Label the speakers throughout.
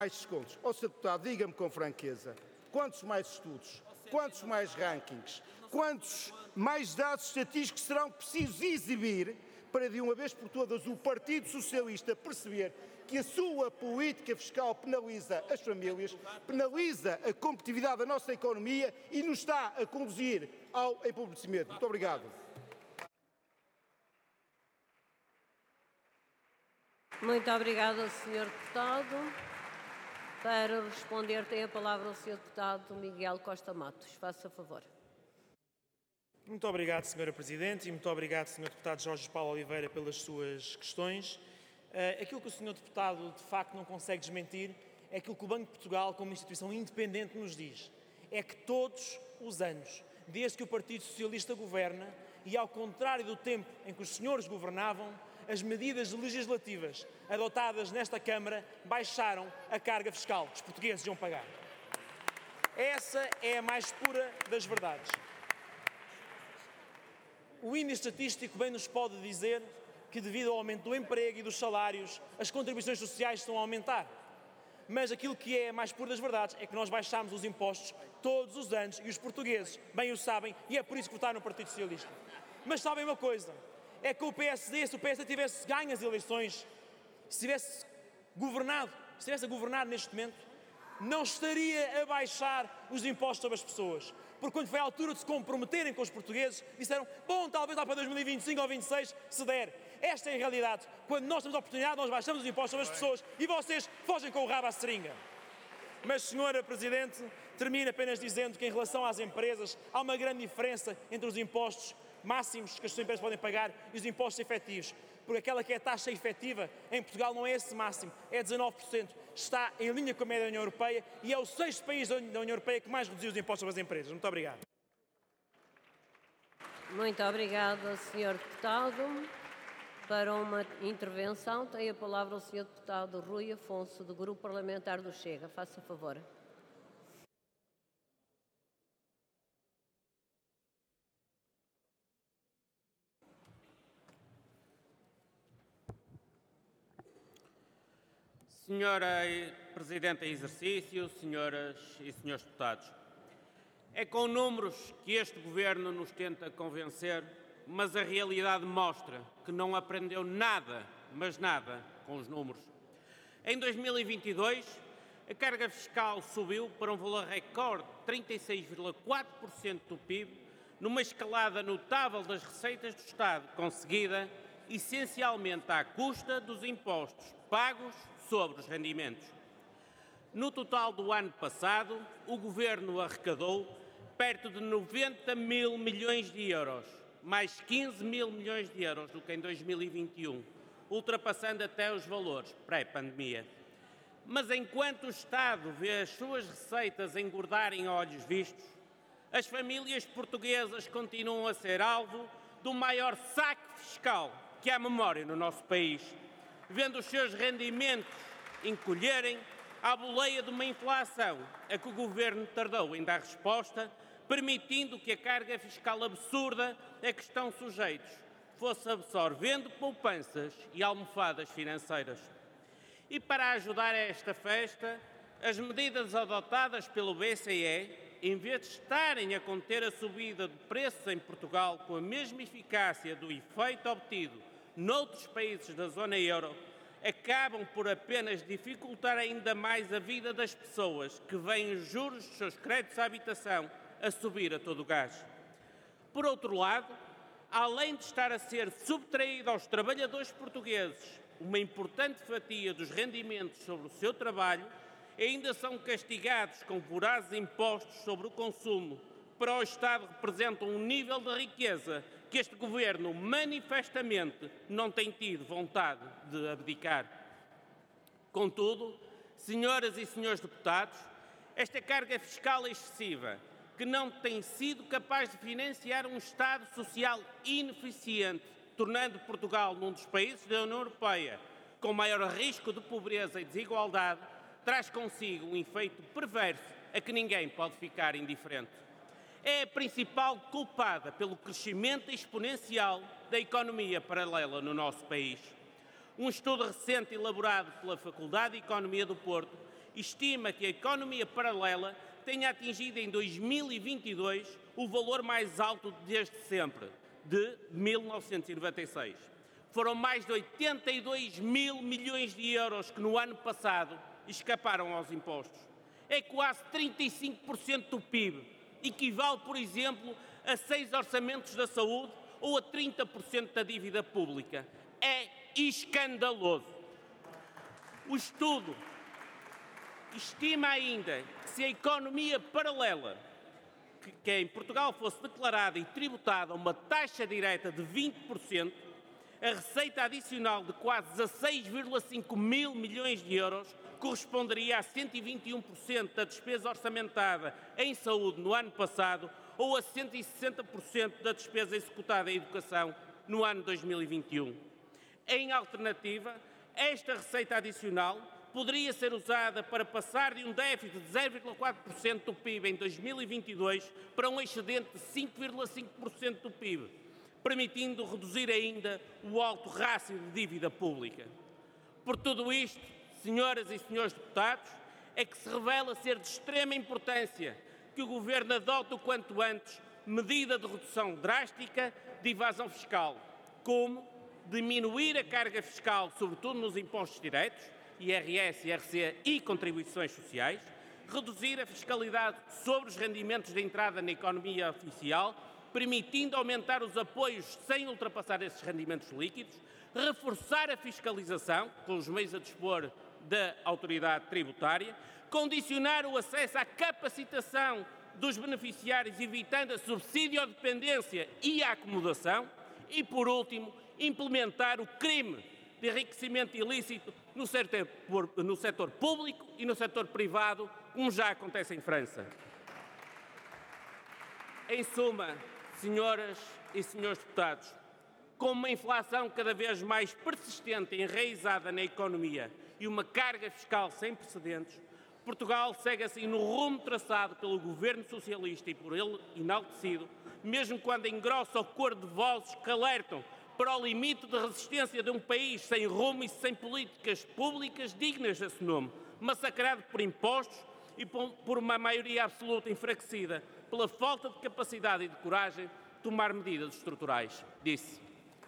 Speaker 1: mais descontos. Ó, Sr. Deputado, diga-me com franqueza, quantos mais estudos, quantos mais rankings, quantos mais dados estatísticos serão precisos exibir para, de uma vez por todas, o Partido Socialista perceber que a sua política fiscal penaliza as famílias, penaliza a competitividade da nossa economia e nos está a conduzir ao empobrecimento? Muito obrigado.
Speaker 2: Muito obrigada, Sr. Deputado. Para responder, tem a palavra o Sr. Deputado Miguel Costa Matos. Faça favor.
Speaker 3: Muito obrigado, Sra. Presidente, e muito obrigado, Sr. Deputado Jorge Paulo Oliveira, pelas suas questões. Aquilo que o Sr. Deputado, de facto, não consegue desmentir é aquilo que o Banco de Portugal, como instituição independente, nos diz. É que todos os anos, desde que o Partido Socialista governa, e ao contrário do tempo em que os senhores governavam, as medidas legislativas adotadas nesta Câmara baixaram a carga fiscal que os portugueses iam pagar. Essa é a mais pura das verdades. O índice estatístico bem nos pode dizer que, devido ao aumento do emprego e dos salários, as contribuições sociais estão a aumentar. Mas aquilo que é a mais pura das verdades é que nós baixámos os impostos todos os anos e os portugueses bem o sabem e é por isso que votaram no Partido Socialista. Mas sabem uma coisa, é que o PSD, se o PSD tivesse ganho as eleições, se tivesse a governar neste momento, não estaria a baixar os impostos sobre as pessoas. Porque quando foi a altura de se comprometerem com os portugueses, disseram, bom, talvez lá para 2025 ou 2026, se der. Esta é a realidade. Quando nós temos a oportunidade, nós baixamos os impostos sobre as pessoas e vocês fogem com o rabo à seringa. Mas, Sra. Presidente, termino apenas dizendo que, em relação às empresas, há uma grande diferença entre os impostos máximos que as suas empresas podem pagar e os impostos efetivos. Porque aquela que é a taxa efetiva em Portugal não é esse máximo, é 19%. Está em linha com a média da União Europeia e é o 6º país da União Europeia que mais reduziu os impostos sobre as empresas. Muito obrigado.
Speaker 2: Muito obrigada, Sr. Deputado. Para uma intervenção, tem a palavra o Sr. Deputado Rui Afonso, do Grupo Parlamentar do Chega. Faça favor.
Speaker 4: Senhora Presidente em exercício, senhoras e senhores deputados, é com números que este Governo nos tenta convencer, mas a realidade mostra que não aprendeu nada, mas nada, com os números. Em 2022, a carga fiscal subiu para um valor recorde de 36,4% do PIB, numa escalada notável das receitas do Estado, conseguida essencialmente à custa dos impostos pagos sobre os rendimentos. No total do ano passado, o Governo arrecadou perto de 90 mil milhões de euros, mais 15 mil milhões de euros do que em 2021, ultrapassando até os valores pré-pandemia. Mas enquanto o Estado vê as suas receitas engordarem a olhos vistos, as famílias portuguesas continuam a ser alvo do maior saque fiscal que há memória no nosso país, vendo os seus rendimentos encolherem à boleia de uma inflação a que o Governo tardou em dar resposta, permitindo que a carga fiscal absurda a que estão sujeitos fosse absorvendo poupanças e almofadas financeiras. E para ajudar a esta festa, as medidas adotadas pelo BCE, em vez de estarem a conter a subida de preços em Portugal com a mesma eficácia do efeito obtido noutros países da zona euro, acabam por apenas dificultar ainda mais a vida das pessoas que veem os juros dos seus créditos à habitação a subir a todo o gás. Por outro lado, além de estar a ser subtraída aos trabalhadores portugueses uma importante fatia dos rendimentos sobre o seu trabalho, ainda são castigados com vorazes impostos sobre o consumo. Para o Estado representam um nível de riqueza que este Governo manifestamente não tem tido vontade de abdicar. Contudo, senhoras e senhores deputados, esta carga fiscal excessiva, que não tem sido capaz de financiar um Estado social ineficiente, tornando Portugal num dos países da União Europeia com maior risco de pobreza e desigualdade, traz consigo um efeito perverso a que ninguém pode ficar indiferente. É a principal culpada pelo crescimento exponencial da economia paralela no nosso país. Um estudo recente elaborado pela Faculdade de Economia do Porto estima que a economia paralela tenha atingido em 2022 o valor mais alto desde sempre, de 1996. Foram mais de 82 mil milhões de euros que no ano passado escaparam aos impostos. É quase 35% do PIB, equivale, por exemplo, a 6 orçamentos da saúde ou a 30% da dívida pública. É escandaloso. O estudo estima ainda que se a economia paralela, que em Portugal fosse declarada e tributada a uma taxa direta de 20%, a receita adicional de quase 16,5 mil milhões de euros corresponderia a 121% da despesa orçamentada em saúde no ano passado ou a 160% da despesa executada em educação no ano 2021. Em alternativa, esta receita adicional poderia ser usada para passar de um déficit de 0,4% do PIB em 2022 para um excedente de 5,5% do PIB, permitindo reduzir ainda o alto rácio de dívida pública. Por tudo isto, senhoras e senhores deputados, é que se revela ser de extrema importância que o Governo adote o quanto antes medida de redução drástica de evasão fiscal, como diminuir a carga fiscal, sobretudo nos impostos diretos, IRS, IRC e contribuições sociais, reduzir a fiscalidade sobre os rendimentos de entrada na economia oficial, permitindo aumentar os apoios sem ultrapassar esses rendimentos líquidos, reforçar a fiscalização, com os meios a dispor da autoridade tributária, condicionar o acesso à capacitação dos beneficiários, evitando a subsídio-dependência e a acomodação, e, por último, implementar o crime de enriquecimento ilícito no setor público e no setor privado, como já acontece em França. Em suma, senhoras e senhores deputados, com uma inflação cada vez mais persistente e enraizada na economia e uma carga fiscal sem precedentes, Portugal segue assim no rumo traçado pelo governo socialista e por ele enaltecido, mesmo quando engrossa o coro de vozes que alertam para o limite de resistência de um país sem rumo e sem políticas públicas dignas desse nome, massacrado por impostos e por uma maioria absoluta enfraquecida pela falta de capacidade e de coragem de tomar medidas estruturais. Disse.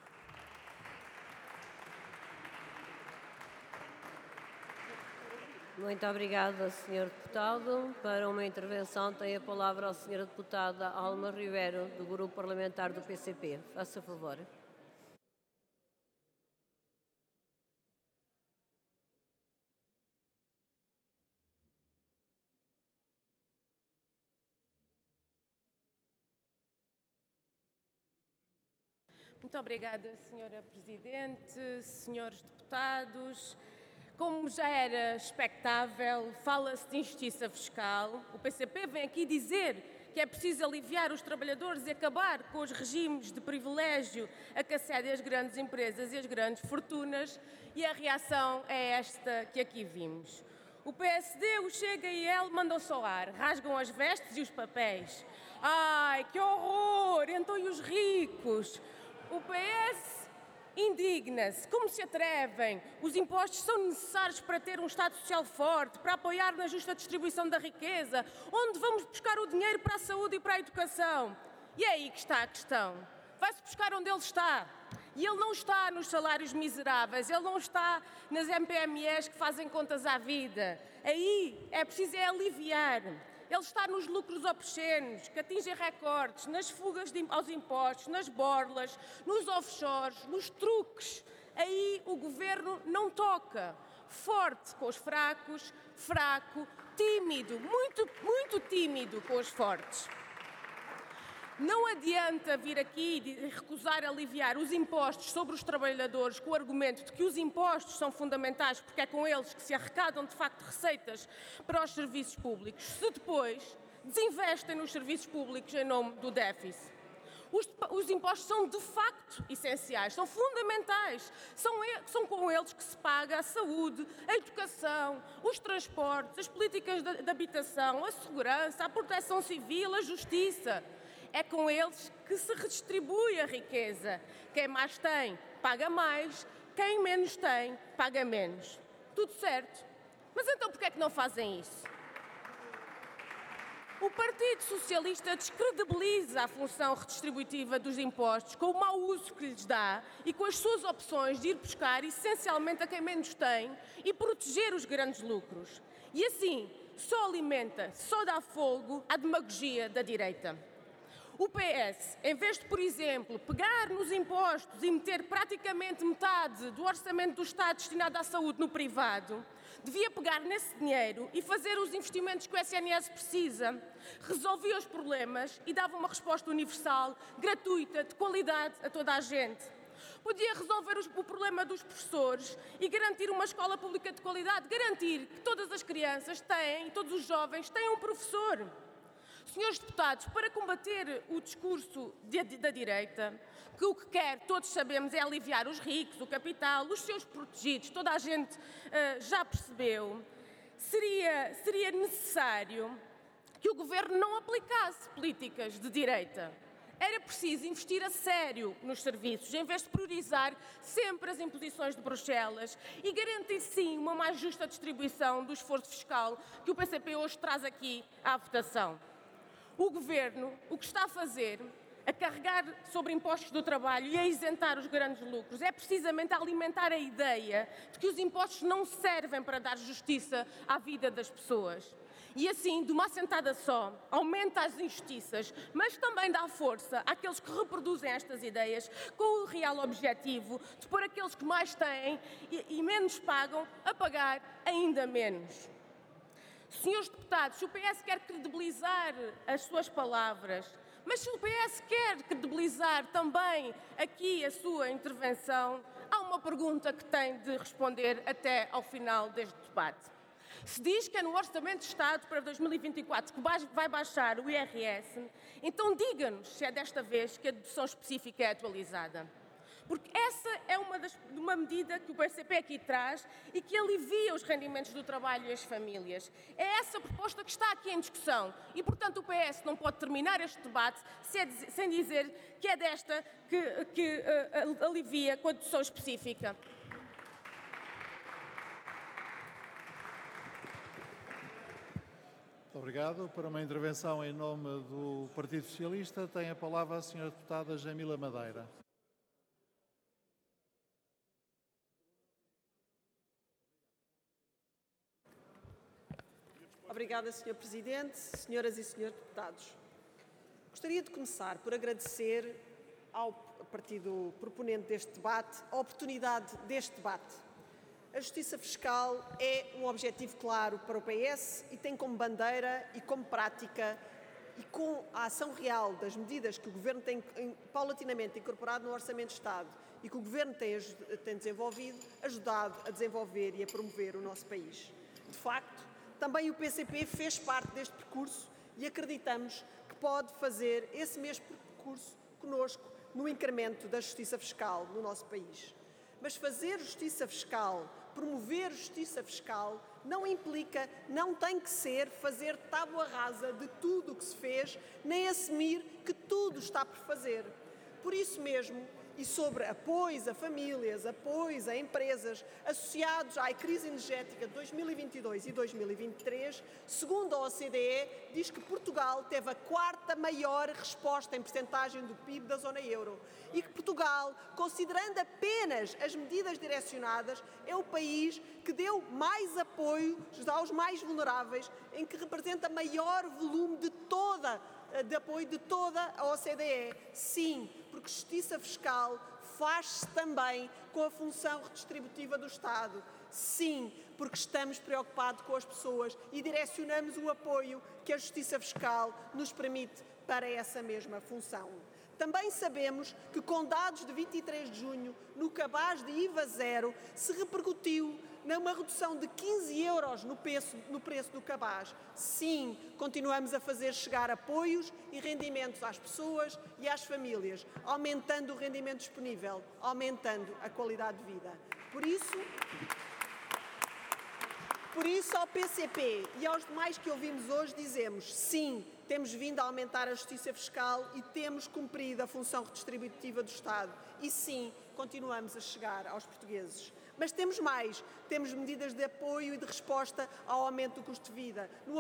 Speaker 2: Muito obrigada, Sr. Deputado. Para uma intervenção tem a palavra a Sra. Deputada Alma Ribeiro, do Grupo Parlamentar do PCP. Faça favor.
Speaker 5: Muito obrigada, Sra. Presidente, senhores deputados. Como já era expectável, fala-se de injustiça fiscal. O PCP vem aqui dizer que é preciso aliviar os trabalhadores e acabar com os regimes de privilégio a que acedem as grandes empresas e as grandes fortunas, e a reação é esta que aqui vimos. O PSD, o Chega e ele mandam soar, rasgam as vestes e os papéis. Ai, que horror! Então e os ricos? O PS indigna-se. Como se atrevem? Os impostos são necessários para ter um Estado Social forte, para apoiar na justa distribuição da riqueza. Onde vamos buscar o dinheiro para a saúde e para a educação? E é aí que está a questão. Vai-se buscar onde ele está. E ele não está nos salários miseráveis, ele não está nas MPMEs que fazem contas à vida. Aí é preciso aliviar. Ele está nos lucros obscenos, que atingem recordes, nas fugas aos impostos, nas borlas, nos offshores, nos truques. Aí o governo não toca. Forte com os fracos, fraco, tímido, muito tímido com os fortes. Não adianta vir aqui e recusar aliviar os impostos sobre os trabalhadores com o argumento de que os impostos são fundamentais porque é com eles que se arrecadam de facto receitas para os serviços públicos, se depois desinvestem nos serviços públicos em nome do déficit. Os impostos são de facto essenciais, são fundamentais, são com eles que se paga a saúde, a educação, os transportes, as políticas de habitação, a segurança, a proteção civil, a justiça. É com eles que se redistribui a riqueza. Quem mais tem, paga mais. Quem menos tem, paga menos. Tudo certo. Mas então porquê é que não fazem isso? O Partido Socialista descredibiliza a função redistributiva dos impostos com o mau uso que lhes dá e com as suas opções de ir buscar essencialmente a quem menos tem e proteger os grandes lucros. E assim só alimenta, só dá fogo à demagogia da direita. O PS, em vez de, por exemplo, pegar nos impostos e meter praticamente metade do orçamento do Estado destinado à saúde no privado, devia pegar nesse dinheiro e fazer os investimentos que o SNS precisa, resolvia os problemas e dava uma resposta universal, gratuita, de qualidade a toda a gente. Podia resolver o problema dos professores e garantir uma escola pública de qualidade, garantir que todas as crianças têm, todos os jovens têm um professor. Senhores deputados, para combater o discurso da direita, que o que quer, todos sabemos, é aliviar os ricos, o capital, os seus protegidos, toda a gente já percebeu, seria necessário que o Governo não aplicasse políticas de direita. Era preciso investir a sério nos serviços, em vez de priorizar sempre as imposições de Bruxelas e garantir, sim, uma mais justa distribuição do esforço fiscal que o PCP hoje traz aqui à votação. O Governo, o que está a fazer, a carregar sobre impostos do trabalho e a isentar os grandes lucros, é precisamente alimentar a ideia de que os impostos não servem para dar justiça à vida das pessoas. E assim, de uma assentada só, aumenta as injustiças, mas também dá força àqueles que reproduzem estas ideias com o real objetivo de pôr aqueles que mais têm e menos pagam a pagar ainda menos. Senhores deputados, se o PS quer credibilizar as suas palavras, mas se o PS quer credibilizar também aqui a sua intervenção, há uma pergunta que tem de responder até ao final deste debate. Se diz que é no Orçamento de Estado para 2024 que vai baixar o IRS, então diga-nos se é desta vez que a dedução específica é atualizada. Porque essa é uma medida que o PCP aqui traz e que alivia os rendimentos do trabalho e as famílias. É essa proposta que está aqui em discussão e, portanto, o PS não pode terminar este debate sem dizer que é desta que alivia com a dedução específica.
Speaker 6: Muito obrigado. Para uma intervenção em nome do Partido Socialista, tem a palavra a Sra. Deputada Jamila Madeira.
Speaker 7: Obrigada, Sr. Presidente, senhoras e senhores deputados. Gostaria de começar por agradecer ao partido proponente deste debate a oportunidade deste debate. A justiça fiscal é um objetivo claro para o PS e tem como bandeira e como prática e com a ação real das medidas que o Governo tem paulatinamente incorporado no Orçamento de Estado e que o Governo tem desenvolvido, ajudado a desenvolver e a promover o nosso país. De facto, também o PCP fez parte deste percurso e acreditamos que pode fazer esse mesmo percurso conosco no incremento da justiça fiscal no nosso país. Mas fazer justiça fiscal, promover justiça fiscal, não implica, não tem que ser fazer tábua rasa de tudo o que se fez, nem assumir que tudo está por fazer. Por isso mesmo, e sobre apoios a famílias, apoios a empresas associados à crise energética de 2022 e 2023, segundo a OCDE, diz que Portugal teve a quarta maior resposta em percentagem do PIB da zona euro e que Portugal, considerando apenas as medidas direcionadas, é o país que deu mais apoio aos mais vulneráveis, em que representa maior volume de apoio de toda a OCDE. Sim, porque justiça fiscal faz-se também com a função redistributiva do Estado. Sim, porque estamos preocupados com as pessoas e direcionamos o apoio que a justiça fiscal nos permite para essa mesma função. Também sabemos que com dados de 23 de junho, no cabaz de IVA zero, se repercutiu numa redução de 15 euros no preço do cabaz. Sim, continuamos a fazer chegar apoios e rendimentos às pessoas e às famílias, aumentando o rendimento disponível, aumentando a qualidade de vida. Por isso, ao PCP e aos demais que ouvimos hoje, dizemos sim, temos vindo a aumentar a justiça fiscal e temos cumprido a função redistributiva do Estado. E sim, continuamos a chegar aos portugueses. Mas temos mais, temos medidas de apoio e de resposta ao aumento do custo de vida, no